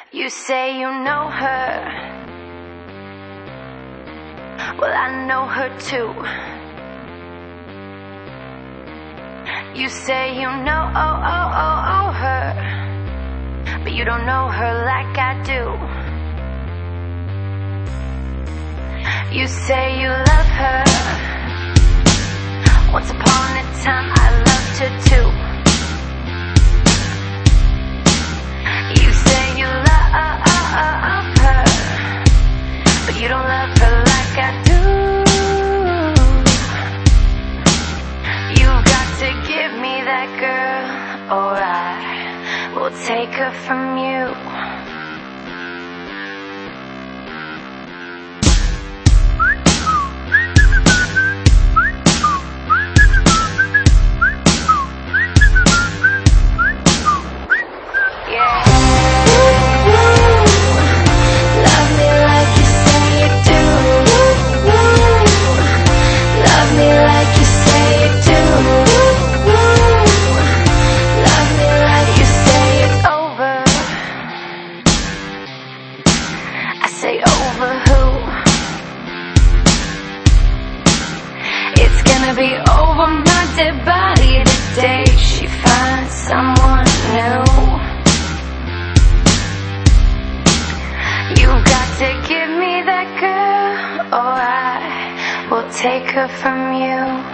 You say you know her. Well, I know her too. You say you know her, but you don't know her like I do. You say you love her. Once upon a time I loved her too. You say you love her, but you don't love her like I do. You've got to give me that girl, or I will take her from you. Say over who? It's gonna be over my dead body the day she finds someone new. You've got to give me that girl, or I will take her from you.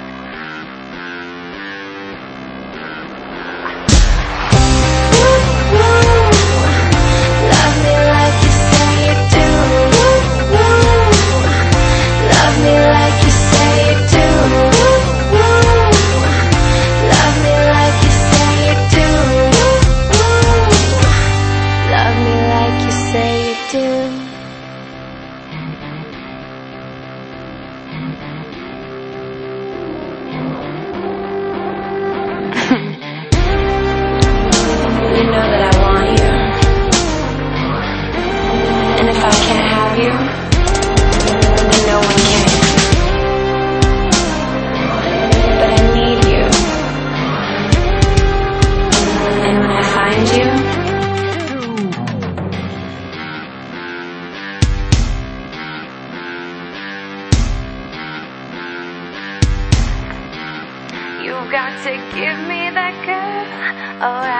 You know that I want you, and if I can't have you, then no one can. But I need you, and when I find you, you've got to give me that girl. Oh,